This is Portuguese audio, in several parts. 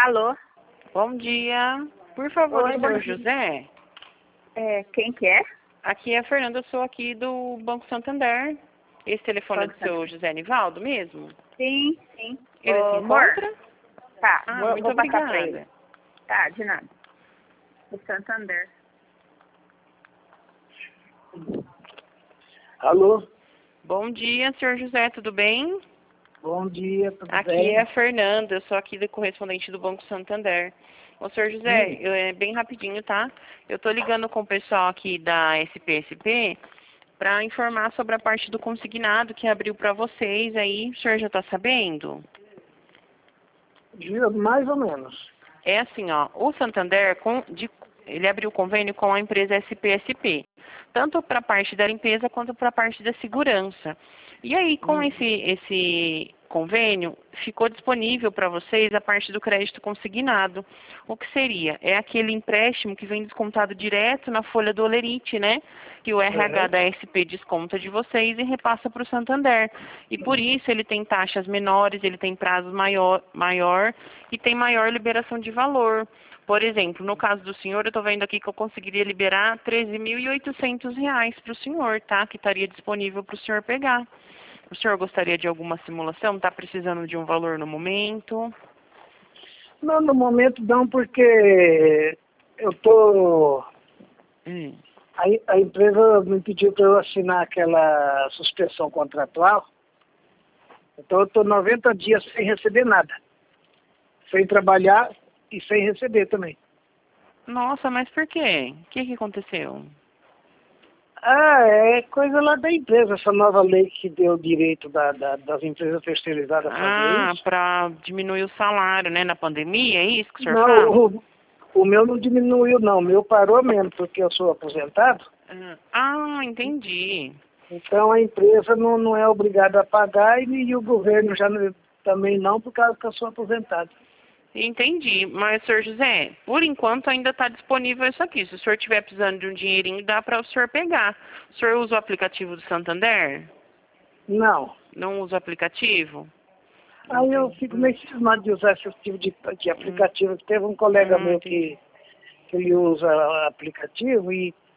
Alô? Bom dia. Por favor, Oi, o bom senhor dia. José? Quem que é? Aqui é a Fernanda, eu sou aqui do Banco Santander. Esse telefone é do Banco seu Santander. José Nivaldo mesmo? Sim, sim. Ele se Ô, amor, encontra? tá, Ah, vou, muito vou passar pra ele. obrigada. Tá, de nada. O Santander. Alô? Bom dia, senhor José, tudo bem? Bom dia, tudo Aqui bem? é a Fernanda, eu sou aqui do correspondente do Banco Santander. Ô, senhor José, é bem rapidinho, tá? Eu tô ligando com o pessoal aqui da SPSP para informar sobre a parte do consignado que abriu para vocês aí. O senhor já está sabendo? Mais ou menos. É assim, ó, o Santander, ele abriu convênio com a empresa SPSP, tanto para a parte da limpeza quanto para a parte da segurança. E aí, com esse convênio, ficou disponível para vocês a parte do crédito consignado. O que seria? É aquele empréstimo que vem descontado direto na folha do Olerite, né? Que o RH da SP desconta de vocês e repassa para o Santander. E por isso ele tem taxas menores, ele tem prazo maior e tem maior liberação de valor. Por exemplo, no caso do senhor, eu estou vendo aqui que eu conseguiria liberar R$ 13.800 para o senhor, tá? Que estaria disponível para o senhor pegar. O senhor gostaria de alguma simulação? Está precisando de um valor no momento? Não, no momento não, porque eu tô... A empresa me pediu para eu assinar aquela suspensão contratual, então eu estou 90 dias sem receber nada. Sem trabalhar e sem receber também. Nossa, mas por quê? O que aconteceu? É coisa lá da empresa, essa nova lei que deu direito das empresas terceirizadas a fazer isso. Para diminuir o salário, né, na pandemia, é isso que o senhor fala? Não, o meu não diminuiu não, o meu parou mesmo, porque eu sou aposentado. Entendi. Então a empresa não é obrigada a pagar e o governo também não, por causa que eu sou aposentado. Entendi. Mas, senhor José, por enquanto ainda está disponível isso aqui. Se o senhor estiver precisando de um dinheirinho, dá para o senhor pegar. O senhor usa o aplicativo do Santander? Não. Não usa o aplicativo? Aí eu fico meio cismado de usar esse tipo de aplicativo. Teve um colega meu que ele usa aplicativo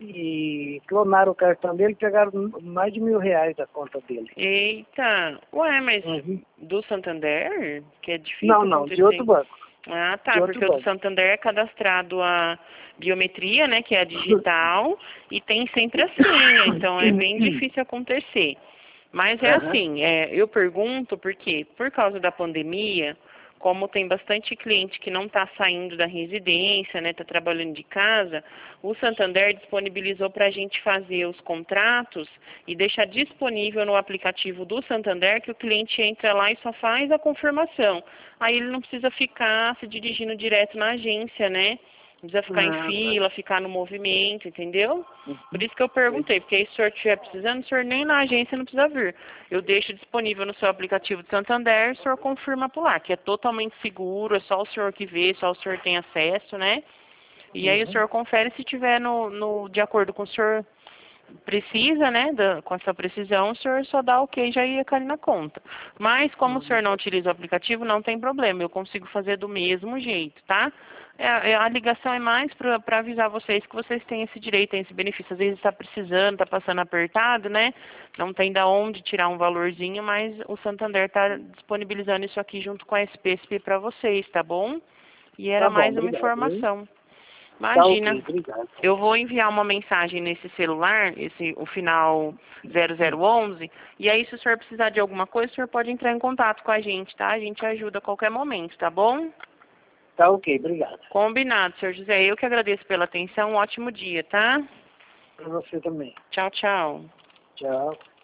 e clonaram o cartão dele e pegaram mais de R$ 1.000 da conta dele. Eita! Ué, mas do Santander? Que é difícil Não, acontecer. de outro banco. Ah, tá, porque o do Santander é cadastrado a biometria, né, que é a digital, e tem sempre a senha, então é bem difícil acontecer. Mas é assim, eu pergunto porque, por causa da pandemia, como tem bastante cliente que não está saindo da residência, né, está trabalhando de casa, o Santander disponibilizou para a gente fazer os contratos e deixar disponível no aplicativo do Santander que o cliente entra lá e só faz a confirmação. Aí ele não precisa ficar se dirigindo direto na agência, né? Não precisa ficar em fila, ficar no movimento, entendeu? Por isso que eu perguntei, porque aí se o senhor estiver precisando, o senhor nem na agência não precisa vir. Eu deixo disponível no seu aplicativo de Santander, o senhor confirma por lá, que é totalmente seguro, é só o senhor que vê, só o senhor tem acesso, né? E aí o senhor confere se tiver de acordo com o senhor precisa, né, com essa precisão, o senhor só dá ok, já ia cair na conta. Mas como o senhor não utiliza o aplicativo, não tem problema, eu consigo fazer do mesmo jeito, tá? A ligação é mais para avisar vocês que vocês têm esse direito, têm esse benefício. Às vezes está precisando, está passando apertado, né? Não tem da onde tirar um valorzinho, mas o Santander está disponibilizando isso aqui junto com a SPSP para vocês, tá bom? E era mais uma informação. Imagina, eu vou enviar uma mensagem nesse celular, o final 0011, e aí se o senhor precisar de alguma coisa, o senhor pode entrar em contato com a gente, tá? A gente ajuda a qualquer momento, tá bom? Tá ok, obrigado. Combinado, senhor José. Eu que agradeço pela atenção, um ótimo dia, tá? Para você também. Tchau, tchau. Tchau.